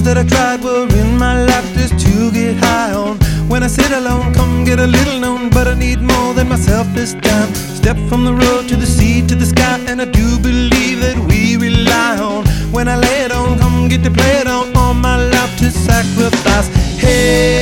that I tried were in my life just to get high on. When I sit alone, come get a little known, but I need more than myself this time. Step from the road to the sea to the sky, and I do believe that we rely on. When I lay it on, come get to play it on, all my life to sacrifice. Hey,